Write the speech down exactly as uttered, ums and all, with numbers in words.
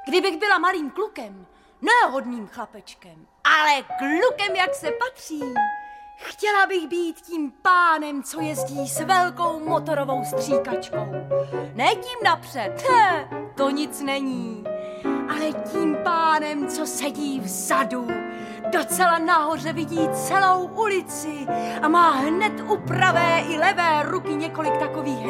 Kdybych byla malým klukem, ne hodným chlapečkem, ale klukem, jak se patří, chtěla bych být tím pánem, co jezdí s velkou motorovou stříkačkou. Ne tím napřed, he, to nic není, ale tím pánem, co sedí vzadu, docela nahoře vidí celou ulici a má hned u pravé i levé ruky několik takových